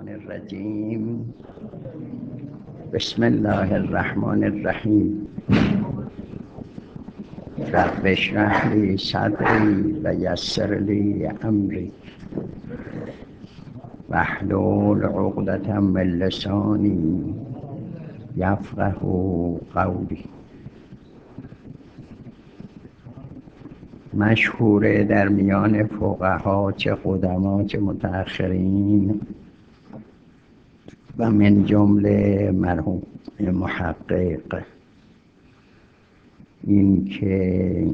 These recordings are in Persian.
الشیطان الرجیم. بسم الله الرحمن الرحیم. رب اشرح لی صدری و یسر لی امری واحلل عقدة من لسانی یفقهوا قولی. مشهوره در میان فقها، چه قدما چه متأخرین، و من جمله مرحوم محقق، این که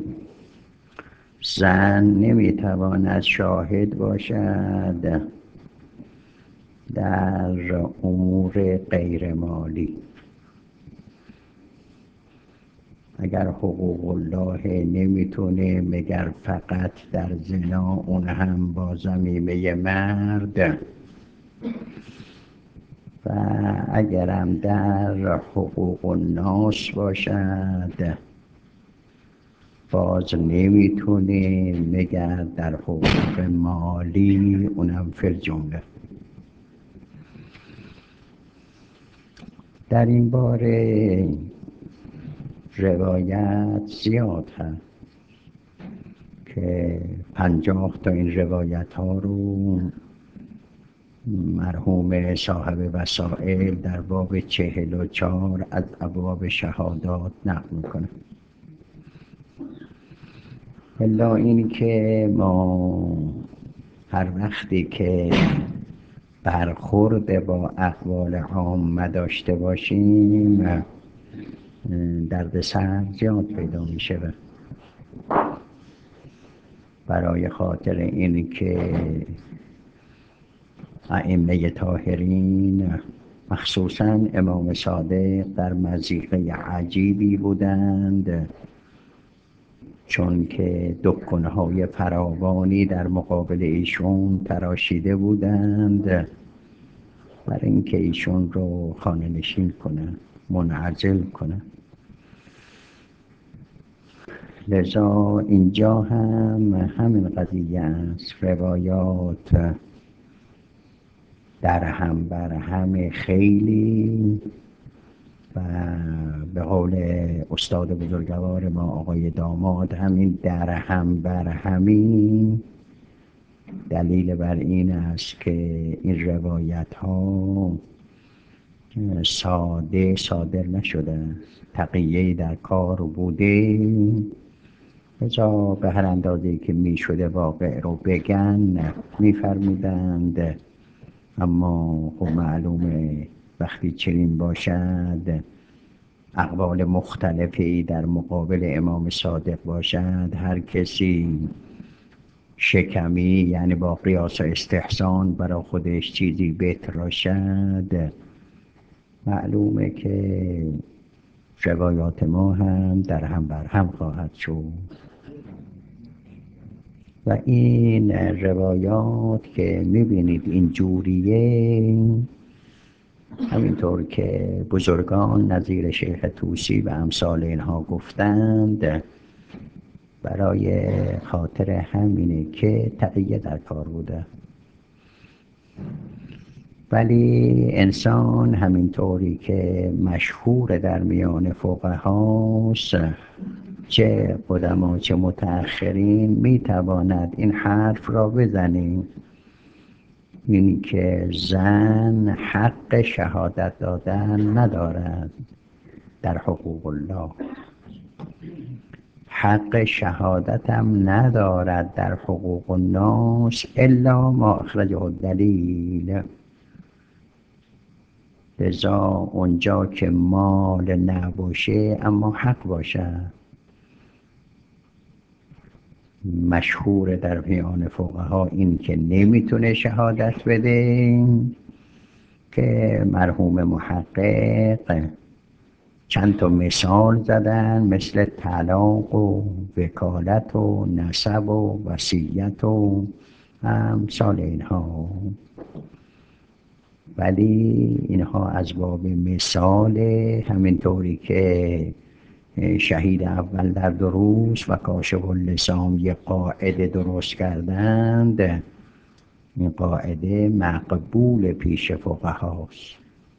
زن نمیتواند شاهد باشد در امور غیر مالی. اگر حقوق الله نمیتونه مگر فقط در زنا، اون هم با ضمیمه مرد، و اگرم در حقوق الناس باشد باز نمیتونه مگر در حقوق مالی، اونم فی الجمله. در این باره روایت زیاد هست که 50 تا این روایت ها رو مرحوم صاحب وسائل در باب 44 از ابواب شهادات نقل میکنه. الا این که ما هر وقتی که برخورد با اقوال عامه داشته باشیم دردسر زیاد پیدا میشه. برای خاطر این که ائمه طاهرین مخصوصا امام صادق در مضیقه عجیبی بودند، چون که دکانهای فراوانی در مقابل ایشون تراشیده بودند برای اینکه ایشون رو خانه نشین کنن، منعزل کنن. لذا اینجا هم همین قضیه است. روایات در هم بر هم خیلی، و به قول استاد بزرگوار ما آقای داماد، همین در هم بر همین دلیل بر این است که این روایت ها ساده صادر نشده، تقیه‌ای در کار بوده. لذا به هر اندازه‌ای که می شده واقع رو بگن می‌فرمودند. اما خب معلومه وقتی چنین باشد، اقوال مختلفی در مقابل امام صادق باشد، هر کسی شکمی یعنی با قیاس و استحسان برای خودش چیزی بتراشد، معلومه که روایات ما هم در هم بر هم خواهد شد. و این روایات که میبینید این جوریه، همینطور که بزرگان نظیر شیخ طوسی و امثال اینها گفتند، برای خاطر همینه که تقیه در کار بوده. ولی انسان همینطوری که مشهور در میان فقهاست، چه قدما چه متأخرین، میتواند این حرف را بزنیم، این که زن حق شهادت دادن ندارد در حقوق الله، حق شهادت هم ندارد در حقوق الناس الا ما اخرجه الدلیل. لذا اونجا که مال نباشه اما حق باشه. مشهور در میان فقها این که نمیتونه شهادت بده، که مرحوم محقق چند تا مثال زدن، مثل طلاق و وکالت و نسب و وصیت و امثال اینها. ولی اینها از باب مثال، همینطوری که شهید اول در دروس و کاشف اللسان یک قاعده درست کردند، این قاعده مقبول پیش فقهاست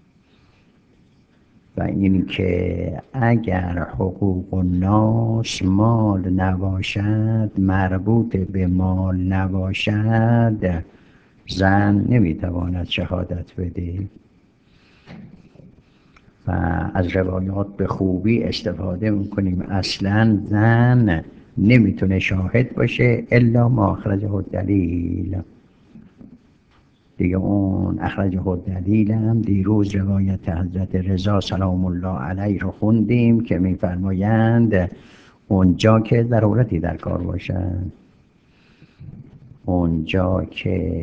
و این که اگر حقوق الناس مال نباشد، مربوط به مال نباشد، زن نمیتواند شهادت بده و از روایات به خوبی استفاده میکنیم. اصلا زن نمیتونه شاهد باشه الا ما اخرجه الدلیل. دیگه اون اخرجه الدلیل هم دیروز روایت حضرت رضا سلام الله علیه رو خوندیم که میفرمایند اونجا که ضرورتی در کار باشد، اونجا که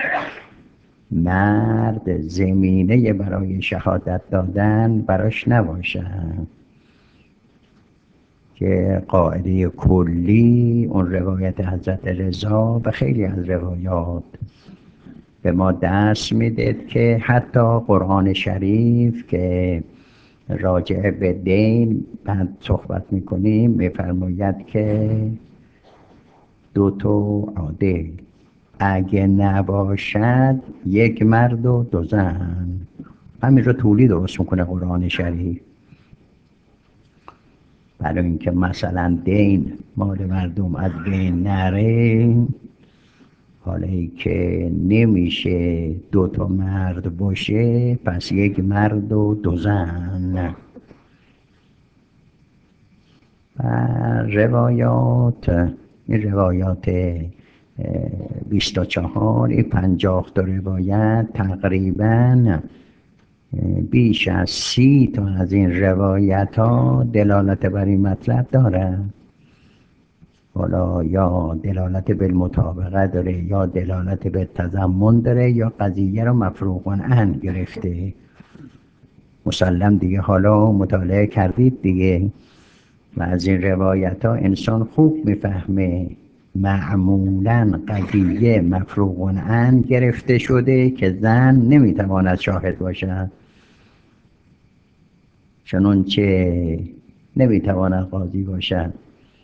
مرد زمینه برای شهادت دادن براش نباشد، که قاعده کلی اون روایت حضرت رضا و خیلی از روایات به ما درس میده که حتی قرآن شریف که راجع به دین بعد صحبت میکنیم میفرماید که دو تا عادل اگه نباشد یک مرد و دو زن. همین رو طولی درست میکنه قرآن شریف، برای اینکه مثلا دین مال مردم از بین نره. حالا ای که نمیشه دو تا مرد باشه، پس یک مرد و دو زن. و روایات، این روایات 24 این 52 روایت تقریبا بیش از 30 تا از این روایت ها دلالت بر این مطلب داره. حالا یا دلالت بالمطابقه داره یا دلالت به تضمن داره یا قضیه رو مفروغ عنه گرفته. مسلم دیگه حالا مطالعه کردید دیگه و از این روایت ها انسان خوب میفهمه معمولا قضیه مفروغ عنه گرفته شده که زن نمیتواند شاهد باشد، چنانچه نمیتواند قاضی باشد.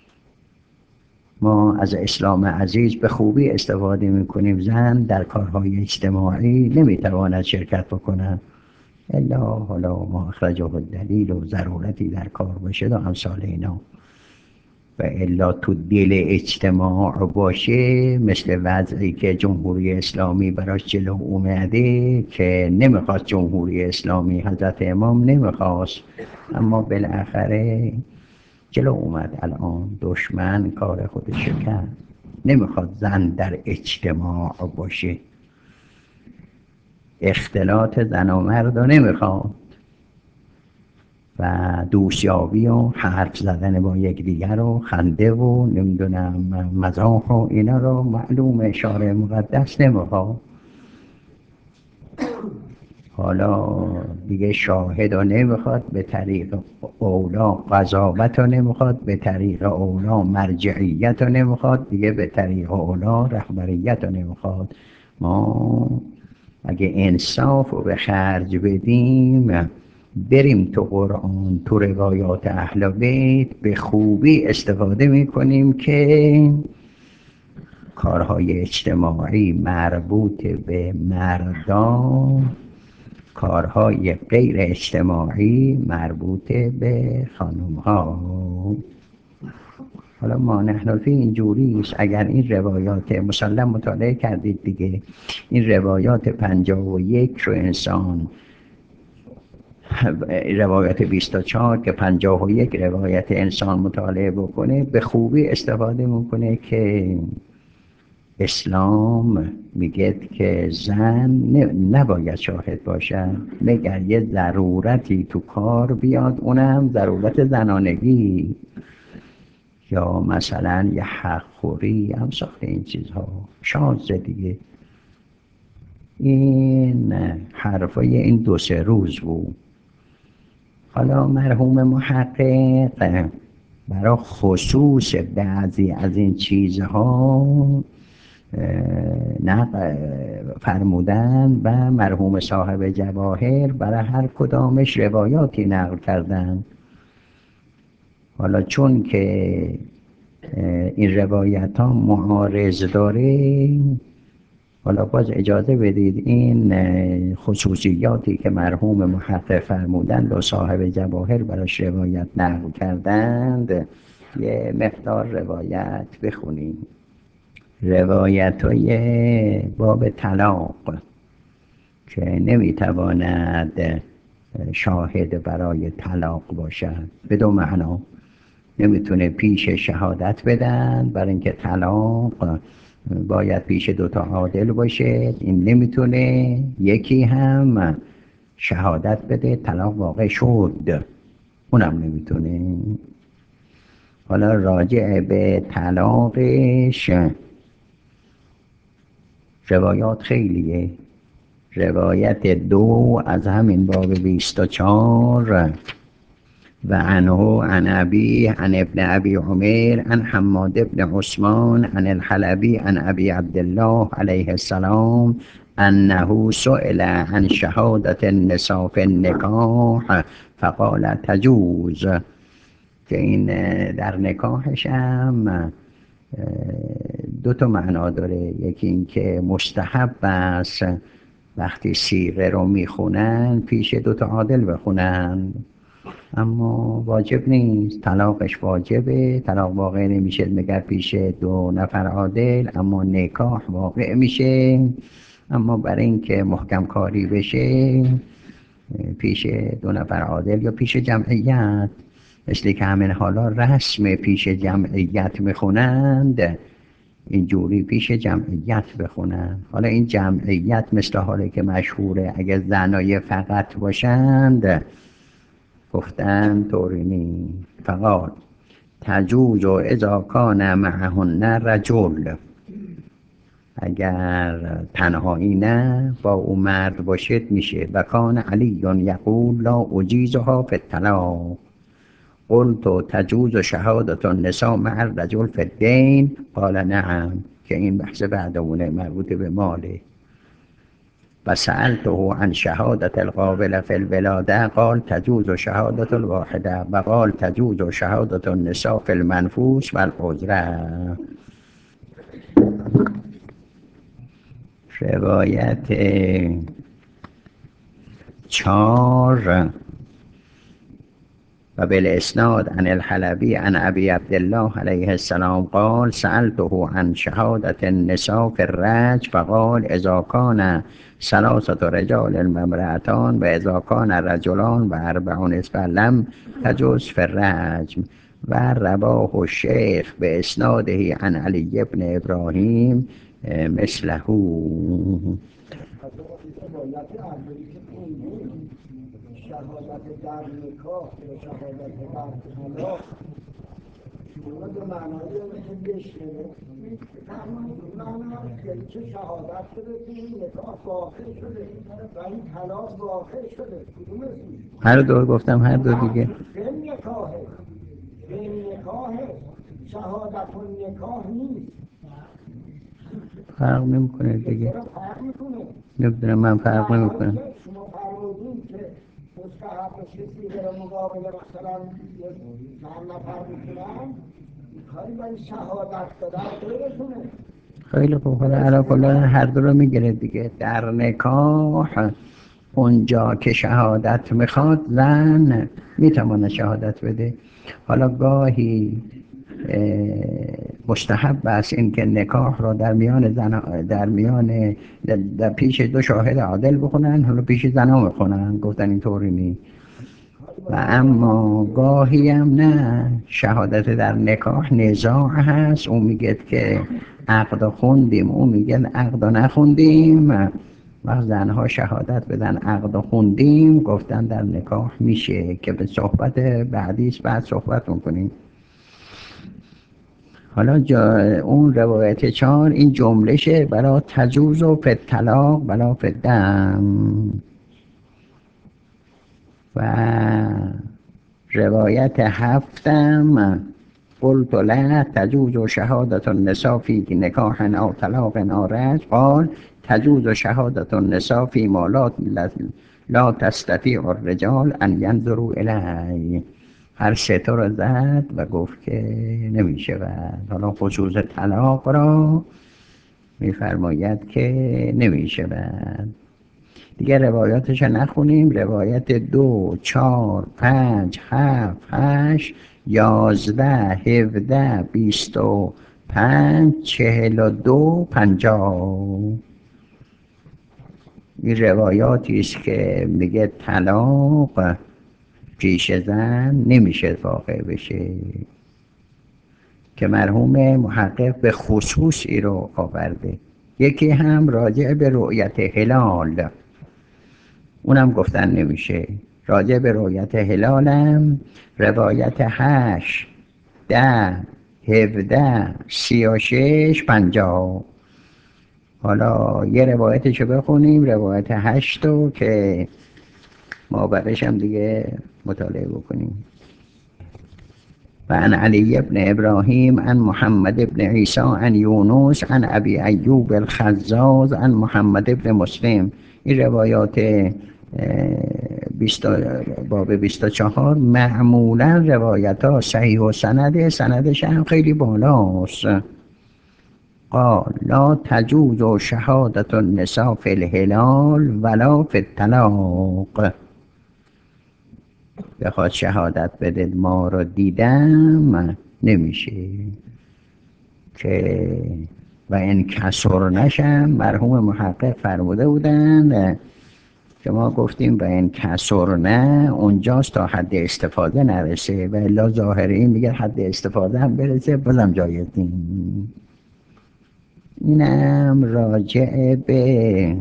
ما از اسلام عزیز به خوبی استفاده میکنیم. زن در کارهای اجتماعی نمیتواند شرکت بکند الا حالا ما اخرجه الدلیل و ضرورتی در کار باشه و امثال اینا، و الا تو دل اجتماع باشه، مثل وضعی که جمهوری اسلامی براش جلو اومده که نمیخواست جمهوری اسلامی، حضرت امام نمیخواست اما بالاخره جلو اومد. الان دشمن کار خودش کرد، نمیخواد زن در اجتماع باشه، اختلاط زن و مرد رو نمیخواد و دوستیابی و حرف زدن با یکدیگر و خنده و نمیدونم مزاح و اینا رو معلوم شارع مقدس نمیخواد. حالا دیگه شاهد رو نمیخواد، به طریق اولا قضاوت رو نمیخواد، به طریق اولا مرجعیت رو نمیخواد، دیگه به طریق اولا رهبریت رو نمیخواد. ما اگه انصاف رو به خرج بدیم، بریم تو قرآن، تو روایات اهل بیت، به خوبی استفاده میکنیم که کارهای اجتماعی مربوط به مردان، کارهای غیر اجتماعی مربوط به خانم ها. حالا ما نحنفی اینجوری است. اگر این روایات مسلم مطالعه کردید دیگه، این روایات 51 رو انسان، روایت 24 که 51 روایت انسان مطالعه بکنه، به خوبی استفاده میکنه که اسلام میگه که زن نباید شاهد باشد مگر یه ضرورتی تو کار بیاد، اونم ضرورت زنانگی یا مثلا یه حق خوری هم ساخته این چیزها شاذ دیگه. این حرفای این 2-3 روز بود. حالا مرحوم محقق برای خصوص بعضی از این چیزها نقل فرمودن و مرحوم صاحب جواهر برای هر کدامش روایاتی نقل کردن. حالا چون که این روایت ها معارض داره، حالا باز اجازه بدید این خصوصیاتی که مرحوم محقق فرمودند و صاحب جواهر براش روایت نقل کردند یه مقدار روایت بخونیم. روایت های باب طلاق که نمیتواند شاهد برای طلاق باشد، به دو معنا. نمیتونه پیش شهادت بدن، برای اینکه طلاق باید پیش دوتا عادل باشه، این نمیتونه. یکی هم شهادت بده طلاق واقع شد، اونم نمیتونه. حالا راجع به طلاقش روایات خیلیه. روایت 2 از همین باب 24 و عنه عن ابی عن ابن ابی عمر عن حماد ابن عثمان عن الحلبی عن ابی عبدالله علیه السلام انه سئل عن شهادت النساء فی النکاح فقال تجوز، که این در نکاحش هم دو تا معنا داره. یکی این که مستحب است وقتی سیغه رو میخونن پیش دوتا عادل بخونن، اما واجب نیست. طلاقش واجبه، طلاق واقع نمیشه مگر پیش 2 نفر عادل، اما نکاح واقع میشه. اما برای اینکه محکم کاری بشه پیش 2 نفر عادل یا پیش جمعیت، مثل که همین حالا رسم پیش جمعیت میخونند، اینجوری پیش جمعیت بخونن. حالا این جمعیت مثل حاله که مشهوره اگه زنای فقط باشند گفتن طورینی فقط تجوز و اذا کان معهن رجل، اگر تنهایی نه با او مرد باشد میشه. و کان علی یقول لا اجیزها فی الطلاق قلت تجوز شهادت النساء مع الرجل فی الدین قال نعم، که این بحث بعدونه مربوط به ماله. و سألته عن شهادت القابل فی الولاده قال تجوز شهادت الواحده و قال تجوز شهادت النساء فی المنفوس و العذره. روایت 4 و بالاسناد عن الحلبی عن ابی عبدالله علیه السلام قال سألته عن شهادت النساء فی الرجم فقال اذا کان 3 رجال و امرأتان و اذا کان رجلان و 4 نسوة لم تجوز فی الرجم. و رواه الشیخ باسناده عن علی بن ابراهیم مثله. شهادت در نکاح یا شهادت در طلاق اونا دو معنایی داره که بشنوه. معنی یعنی که شهادت شده که این نکاح واقع شده و این طلاق واقع شده. کدوم اسمی؟ هر دو گفتم، هر دو دیگه. به نکاحه شهادت النکاح نیست. فرق نمیکنه دیگه. فرق میکنه. نمیدونم، من فرق نمیکنه. شما فرمودین که مستحب کسی در مقابل مثلا چند نفر میکنن کاری باید شهادت دادن غیرشونه. خیلی خوب، حالا علا کلا هر دو رو میگیره دیگه. در نکاح اونجا که شهادت میخواد زن میتونه شهادت بده. حالا گاهی مستحب است این که نکاح رو در میان زن در پیش 2 شاهد عادل بخونن، حالا پیش زنا بخونن، گفتن اینطوری نی. و اما گاهی هم نه، شهادت در نکاح نزاع هست، اون میگه که عقد خوندیم، اون میگه عقد نخوندیم، و زنها شهادت بدن عقد خوندیم، گفتن در نکاح میشه، که به صحبت بعدیش بعد صحبت میکنیم. حالا اون روایت 4 این جملشه برای تجوز و فی الطلاق ولا فی الدم. و روایت 7 قلت لا تجوز شهادت النساء فی نکاح او طلاق او رجع قال تجوز شهادت النساء فی ما لا تستطیع الرجال ان ينظروا الیه. هر 3 تا رو زد و گفت که نمیشه. و حالا خصوص طلاق را میفرماید که نمیشود. دیگه روایاتش نخونیم. روایت 2 4 5 7 8 11 17 25 42 50. این روایاتی است که میگه طلاق پیش زن نمیشه واقع بشه، که مرحوم محقق به خصوص ای رو آورده. یکی هم راجع به رؤیت هلال، اونم گفتن نمیشه. راجع به رؤیت هلالم روایت 8 10 17 36 50. حالا یه روایتشو بخونیم، روایت 8 رو که ما بعدش هم دیگه مطالعه بکنیم. وعن علي بن إبراهيم عن محمد بن عيسى عن يونس عن أبي أيوب الخزاز عن محمد بن مسلم. این روایات باب 24 معمولا روایت ها صحیح و سندش هم خیلی بالاست. قال لا تجوز شهادة النساء في الهلال ولا في الطلاق. بخواد شهادت بده ما رو دیدم نمیشه، که و این کسر نشم. مرحوم محقق فرموده بودن که ما گفتیم و این کسر نه اونجاست تا حد استفاده نرسه، و الا ظاهری میگه حد استفاده هم برسه بازم جایز نیست. اینم راجع به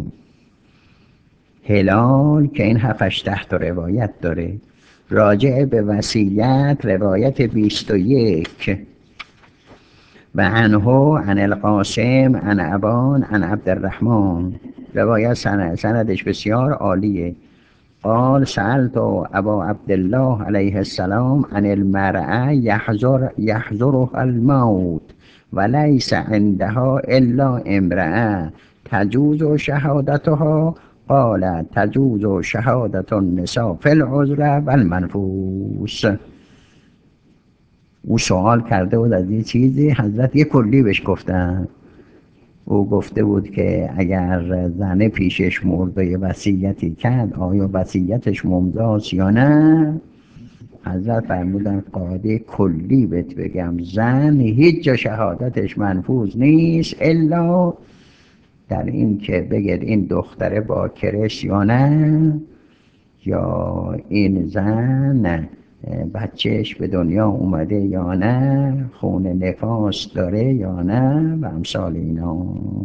هلال که این 7-8 تا روایت داره. راجع به وصیت روایت 21 و عنه عن القاسم عن ابان عن عبدالرحمن. روایت سندش بسیار عالیه. قال سألت ابا عبدالله علیه السلام عن المرأة يحضرها الموت وليس عندها الا امرأة تجوز شهادتها. قال تجوز شهادة النساء في العذر والمنفوس. او سوال کرده بود از یه چیزی، حضرت یه کلی بهش گفتن. او گفته بود که اگر زنه پیشش مرد و یه وصیتی کرد آیا وصیتش ممضاست یا نه. حضرت فرمودن قاعده کلی بهت بگم، زن هیچ جا شهادتش منفوذ نیست الا در این که بگید این دختره باکرش یا نه، یا این زن بچهش به دنیا اومده یا نه، خون نفاس داره یا نه و امثال اینا.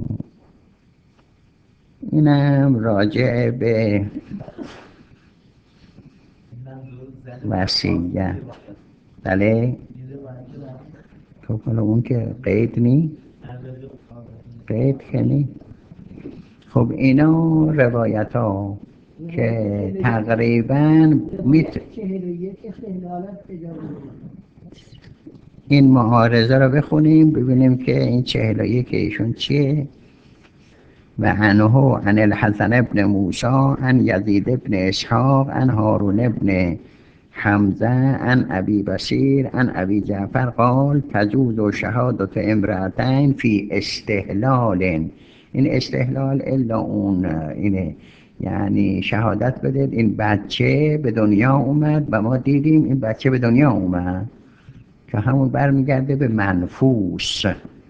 اینم راجع به وصیت. بله خب حالا اون که قید نی، قید که نی. خب اینا روایت ها که تقریبا این معارضه رو بخونیم ببینیم که این 41 ایشون چیه. و عنه عن الحسن ابن موسى عن يزيد ابن اسحاق عن هارون ابن حمزه عن ابي بصير عن ابي جعفر قال تجوز شهادة امرأتين في استحلال. این استحلال الا اون اینه، یعنی شهادت بدید این بچه به دنیا اومد و ما دیدیم این بچه به دنیا اومد، که همون برمیگرده به منفوس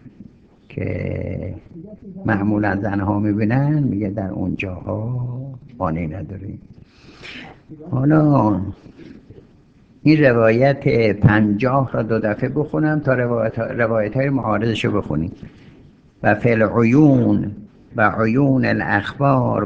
که معمولا زنها میبینن، میگه در اونجاها قانعی نداریم. حالا این روایت 50 را 2 دفعه بخونم تا روایت های معارضش رو بخونیم. و فی العیون و عیون الاخبار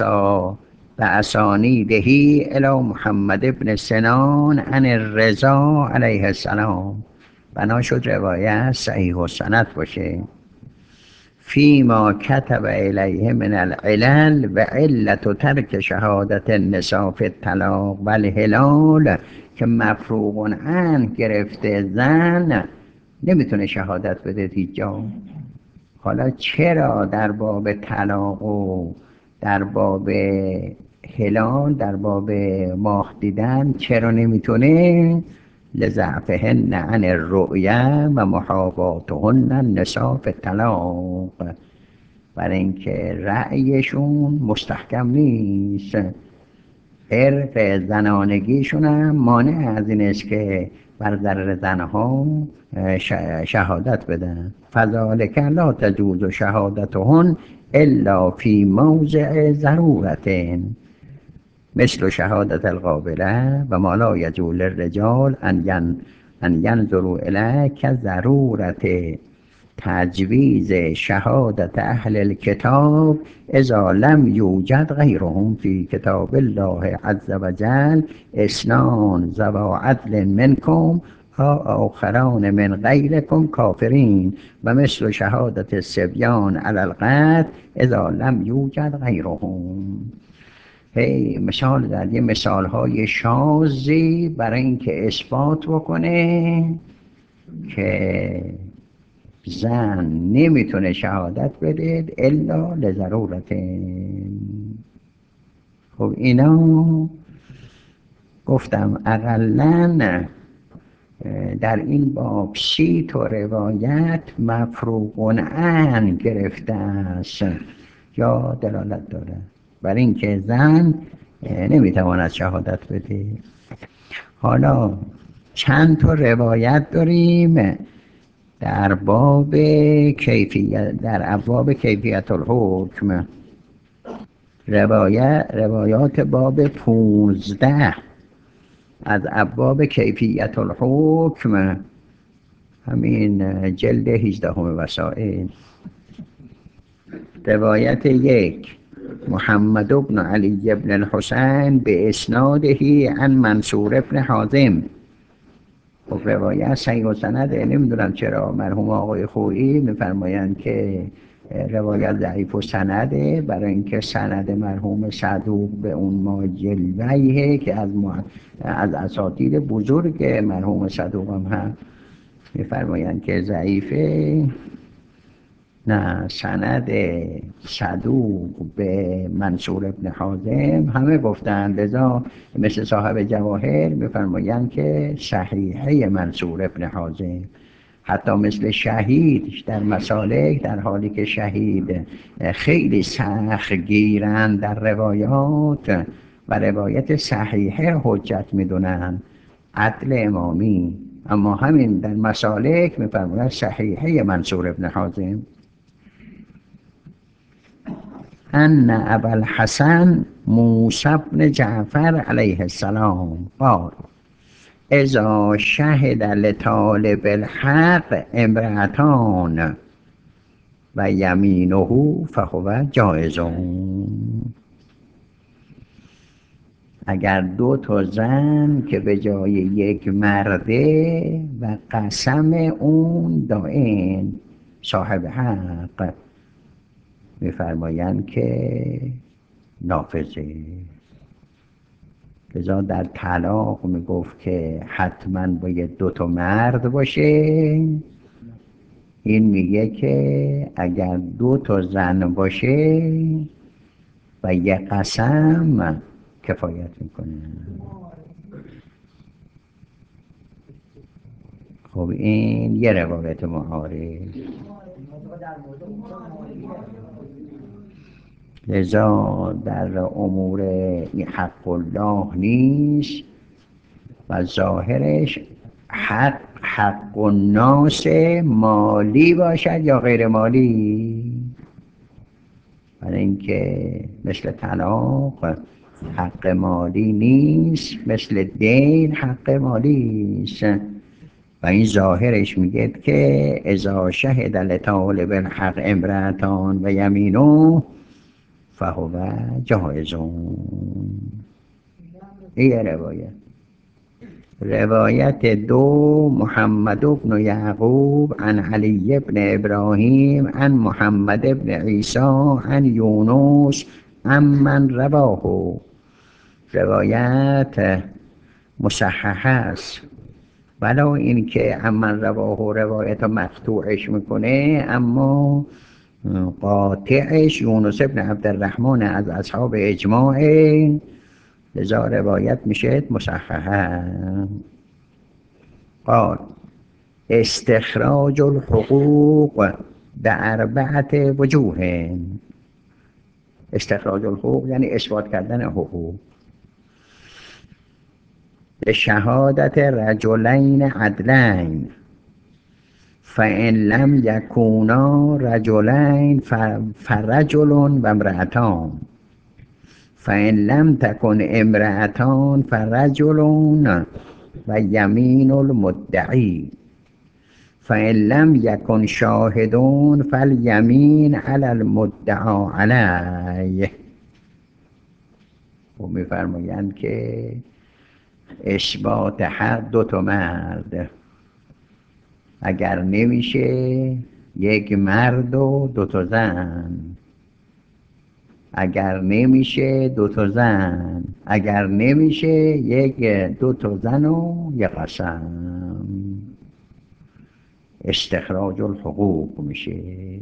بأسانیدهی الی محمد ابن سنان عن الرضا علیه السلام. بنا شد روایت صحیح و سند باشه. فيما كتب إليه من العلل و علت ترک شهادت النساء في الطلاق و الهلال، که مفروغ عنه گرفته زن نمیتونه شهادت بده هیچ جا. حالا چرا در باب طلاق و در باب هلال، در باب ماه دیدن چرا نمیتونه؟ لضعفهن عن الرؤیا و محاباتهن النساء فی الطلاق. برای اینکه رأیشون مستحکم نیست. عرق زنانگیشون هم مانع از این است که بر ضرر زنها شهادت بدن. فذلک لا تجوز شهادتهن الا فی موضع ضرورت مثل شهادت القابله و ما لا یجوز للرجال ان ینظروا الیه کضرورت تجویز شهادت اهل الكتاب اذا لم یوجد غیرهم فی کتاب الله عز وجل اثنان ذوا عدل منکم او آخران من غیرکم کافرین و مثل شهادت الصبیان علی القتل اذا لم یوجد غیرهم. مثال در یه مثال های شاذی برای اینکه اثبات بکنه که زن نمیتونه شهادت بده الا لضرورت. خب اینا گفتم اقلن در این باب 30 روایت مفروغ عن گرفته است یا دلالت داره برای اینکه زن نمیتواند شهادت بده. حالا چند تا روایت داریم در باب کیفیت، در ابواب کیفیت الحکم، روایات باب 15 از ابواب کیفیت الحکم، همین جلد 18 وسائل. روایت 1 محمد بن علی بن الحسین به اسناده عن منصور بن حازم. خب روایت صحیح و سنده. نمیدونم چرا مرحوم آقای خویی میفرمایند که روایت ضعیف و سنده، برای اینکه سند مرحوم صدوق به اون ما جلویه که از اساطیر بزرگ مرحوم صدوق هم میفرمایند که ضعیفه. نه، سند صدوق به منصور ابن حازم همه گفتند، لذا مثل صاحب جواهر میفرمایند که صحیحه منصور ابن حازم. حتی مثل شهید در مسالک، در حالی که شهید خیلی سخت گیرند در روایات و روایت صحیحه حجت میدونن، عدل امامی، اما همین در مسالک میفرمایند صحیحه منصور ابن حازم. ان ابا الحسن موسی بن جعفر علیه السلام قال اذا شهد لطالب الحق امرأتان و یمینه فهو جایز. اگر 2 زن که به جای یک مرده و قسم اون دائن صاحب حق، میفرمایند که نافذه. لذا در طلاق میگفت که حتما باید 2 مرد باشه، این میگه که اگر 2 زن باشه و یک قسم کفایت میکنه. خب این یه روایت معارض. لذا در امور حق الله نیست و ظاهرش حق الناس مالی باشد یا غیر مالی، برای اینکه مثل طلاق حق مالی نیست، مثل دین حق مالی است. و این ظاهرش میگه که اذا شهد لطالب الحق امرأتان و یمینه فهو جایزون. این روایت 2 محمد بن یعقوب عن علی بن ابراهیم عن محمد بن عیسی عن یونس عن من رواه. روایت مصححه است، ولی این که عمن رواه روایت مقطوعش میکنه، اما قاطعش یونس ابن عبدالرحمن از اصحاب اجماع، لذا روایت میشه مصححه. قال استخراج الحقوق به 4 وجوه. استخراج الحقوق یعنی اثبات کردن حقوق. به شهادت رجلین عدلین فإن لم یکونا رجلین فرجل و امرأتان فإن لم تکن امرأتان فرجل و یمین المدعی فإن لم یکن شاهدون فالیمین علی المدعا علیه. و میفرمایند که اثبات حق 2 مرد، اگر نمیشه 1 مرد و 2 زن، اگر نمیشه 2 زن، اگر نمیشه 2 زن و 1 قسم. استخراج الحقوق میشه.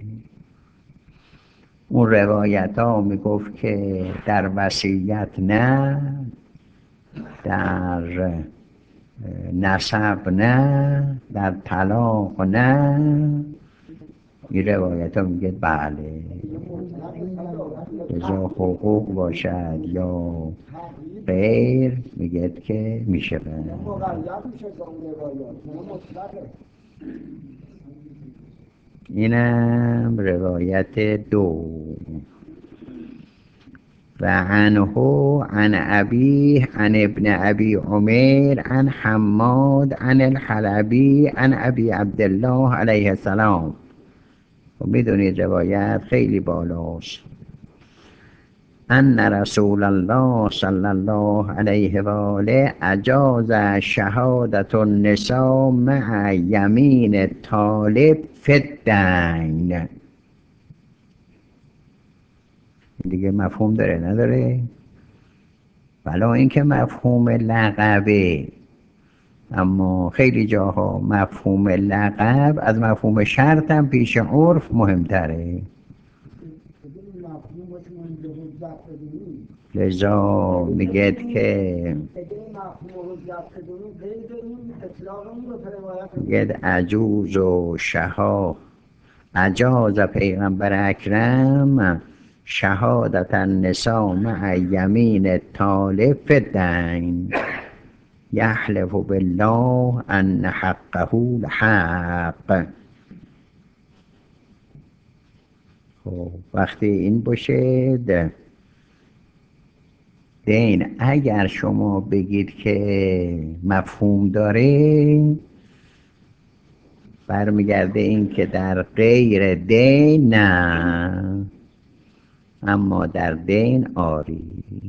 اون روایت ها میگفت که در وصیت نه، در نسب نه، در طلاق نه. این روایت ها میگه بله رضا حقوق باشد یا غیر، میگه که میشه. اینم روایت 2. و عنه عن ابیه عن ابن ابی عمیر عن حماد عن الحلبی عن ابی عبدالله علیه السلام. و میدونید روایت خیلی بالاست. ان رسول الله صلی الله علیه و آله اجاز شهادت النساء مع یمین طالب فی الدین. دیگه مفهوم داره نداره؟ بلا اینکه مفهوم لقبه، اما خیلی جاها مفهوم لقب از مفهوم شرط هم پیش عرف مهمتره. لذا میگه که میگه عجوز و شها اجاز پیغمبر اکرم شهادت النساء مع یمین طالب فی الدین یحلف بالله ان حقه الحق. خب وقتی این باشه دین، اگر شما بگید که مفهوم داره، برمیگرده این که در غیر دین نه، اما در دین آری.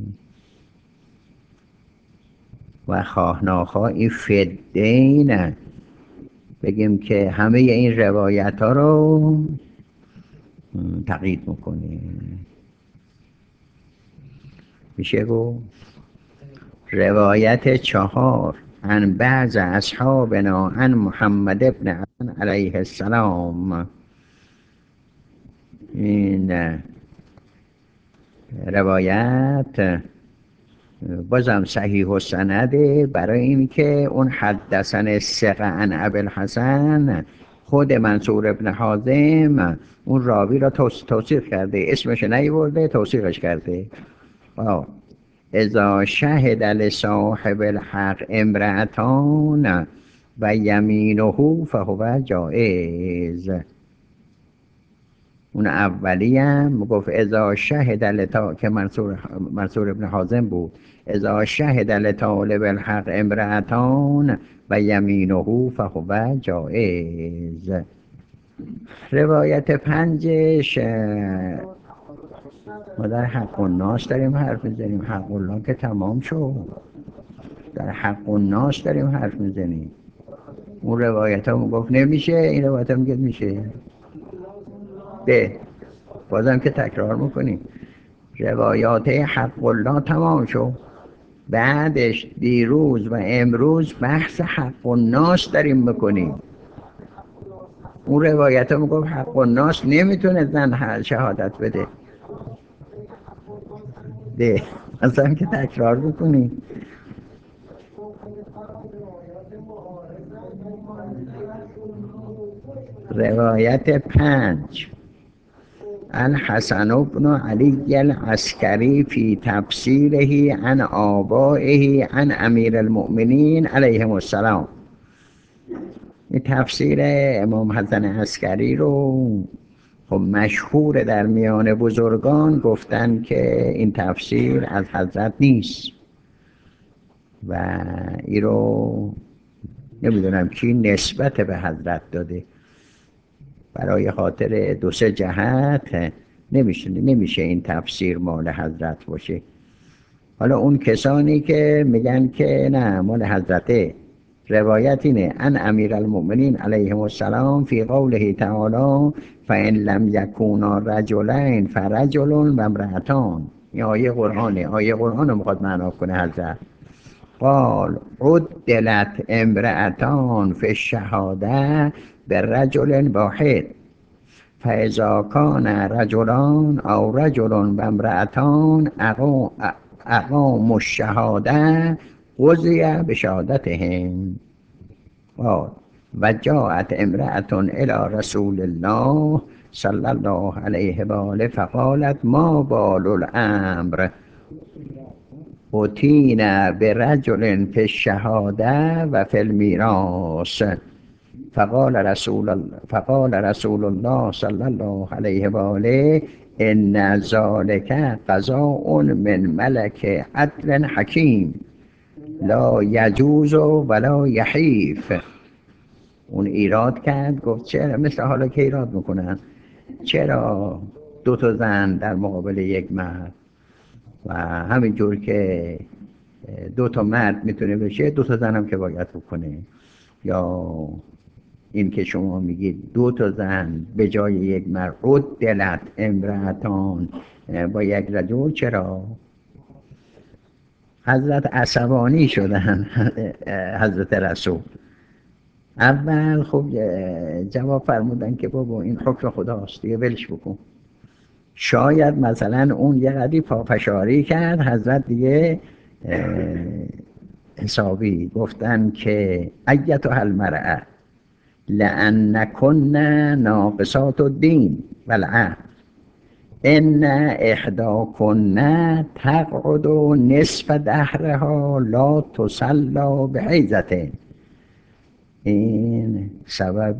و خواه ناخواه این فدین بگیم که همه این روایت ها رو تقیید میکنه. میشه گفت روایت 4 عن بعض اصحابنا عن محمد ابن عبد علیه السلام. این روایت بازم صحیح و سنده، برای این که اون حدثن الثقه عن ابی الحسن خود منصور ابن حازم اون راوی را توصیف کرده، اسمش نیورده، توصیفش کرده. اذا شهد لصاحب الحق امرأتان و یمینه فهو جائز. اون اولی هم گفت اذا شهد لتا که منصور ابن حازم بود، اذا شهد لطالب الحق امرأتان و یمینه فهو جائز. روایت 5 ما در حق الناس داریم حرف میزنیم، حق الله که تمام شد، در حق الناس داریم حرف میزنیم. اون روایت ها گفت نمیشه، این روایت ها میگه میشه. بازم که تکرار میکنیم روایات حق الله تمام شد، بعدش دیروز و امروز بحث حق الناس داریم میکنیم. اون روایت ها میگفت حق الناس نمیتونه زن شهادت بده. بازم که تکرار بکنیم. روایت 5 الحسن بن علی العسکری فی تفسیره عن آبائه عن امیر المؤمنین علیهم السلام. این تفسیر امام حسن عسکری رو خب مشهور در میان بزرگان گفتن که این تفسیر از حضرت نیست و این رو نمیدونم کی نسبت به حضرت داده. برای خاطر 2-3 جهت نمیشه این تفسیر مال حضرت باشه. حالا اون کسانی که میگن که نه مال حضرته، روایت اینه ان امیر المؤمنین علیهم السلام فی قوله تعالی فان لم یکونا رجلین فرجل و امرأتان. این آیه قرآن رو میخواد معنا کنه حضرت. قال عدلت امرأتان فی الشهاده برجل واحد فاذا کان رجلان او رجل و امرأتان اقاموا الشهاده قضی بشهادتهم. و جاءت امرأة الى رسول الله صلی الله علیه و آله فقالت ما بال الامر اتینا برجل فی الشهاده و فی المیراث فقال رسول الله صلی الله علیه و آله ان ذلك قضاء من ملک عدل حکیم لا یجوز ولا یحیف. اون ایراد کرد، گفت چرا مثل حالا که ایراد میکنن چرا 2 زن در مقابل یک مرد و همینجور که 2 مرد میتونه بشه 2 زن هم که باید بکنه، یا این که شما میگید 2 زن به جای یک مرد عدلت امرأتان با یک رجل. چرا؟ حضرت عصبانی شدن حضرت رسول. اول خب جواب فرمودن که بابا این حکم خداست دیگه ولش بکن. شاید مثلا اون یه قدری پافشاری کرد، حضرت دیگه حسابی گفتن که ایتها المرأة لأنکن ناقصات الدین والعقل ان احداکن تقعد نصف دهرها لا تصلی بحیضة. این سبب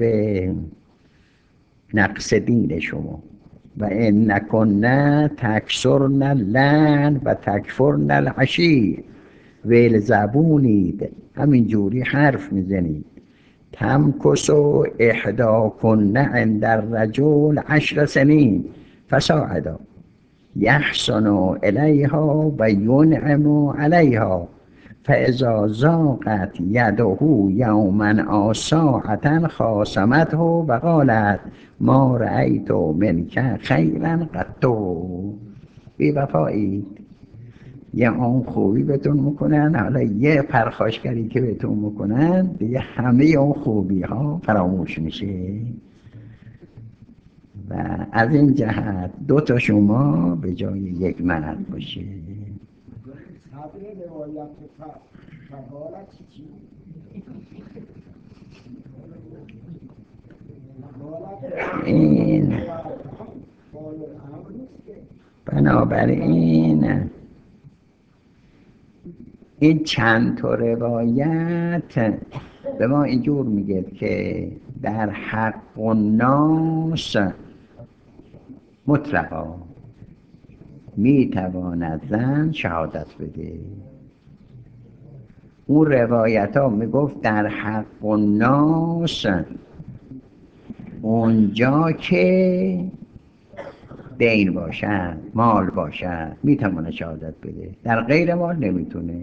نقص دین شما. و انکن تکثرن اللعن و تکفرن العشیر. ویل زبونید، همین جوری حرف میزنید. تمکث احداکن عند الرجل 10 سنین فصاعدا یحسن الیها و ینعم علیها فاذا ضاقت یده یوما ساعة خاصمته و قالت ما رأیت منک خیرا قط. بی وفایید، یه اون خوبی بهتون میکنن، حالا یه پرخاشگری که بهتون میکنن دیگه همه اون خوبی ها فراموش میشه. و از این جهت 2 شما به جای یک مرد باشه. این بنابراین این چند تا روایت به ما اینجور میگه که در حق الناس مطلقا میتواند زن شهادت بده. اون روایت ها میگفت در حق الناس اونجا که دین باشد، مال باشد، میتونه شهادت بده. در غیر مال نمیتونه.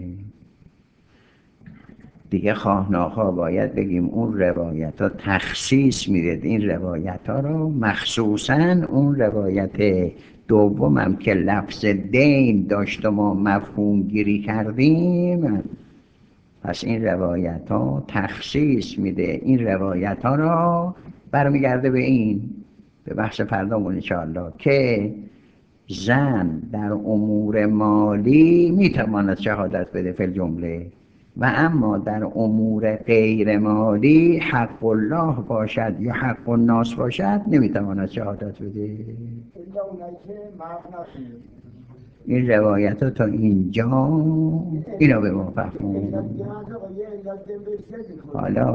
دیگه خواه ناخواه باید بگیم اون روایت ها تخصیص میده این روایت ها رو، مخصوصا اون روایت دومم که لفظ دین داشت و ما مفهوم گیری کردیم. پس این روایت ها تخصیص میده این روایت ها رو، برمیگرده به این، به بحث فردامون انشاءالله، که زن در امور مالی میتواند شهادت بده فی الجمله. و اما در امور غیر مالی حق الله باشد یا حق الناس باشد نمیتواند شهادت بده. الا اونایی که مرد نکنید. این روایت ها تا اینجا اینا به ما فهمون. حالا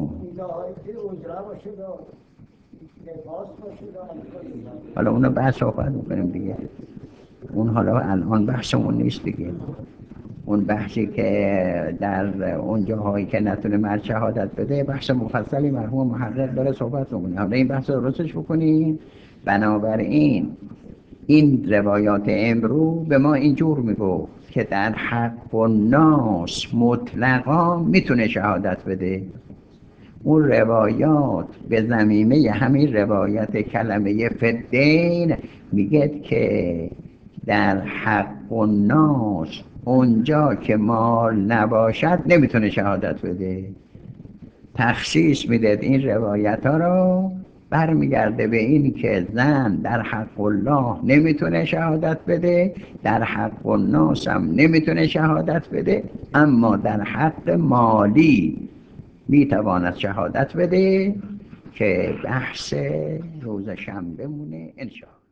حالا اونا بعد صحبت میکنیم دیگه. اون حالا الان بحثمون نیست دیگه. اون بحثی که در اون جاهایی که نتونه مرد شهادت بده بحث مفصلی مرحوم محقق داره صحبت میکنه. حالا این بحث رو درستش بکنیم. بنابراین این روایات امرو به ما اینجور میگفت که در حق الناس مطلقا میتونه شهادت بده. اون روایات به ضمیمه همین روایت کلمه فدین میگه که در حق الناس اونجا که مال نباشد نمیتونه شهادت بده. تخصیص میده این روایت ها رو، برمیگرده به این که زن در حق الله نمیتونه شهادت بده، در حق الناس هم نمیتونه شهادت بده، اما در حق مالی میتواند شهادت بده که بحث روز شنبه مونه انشاءالله.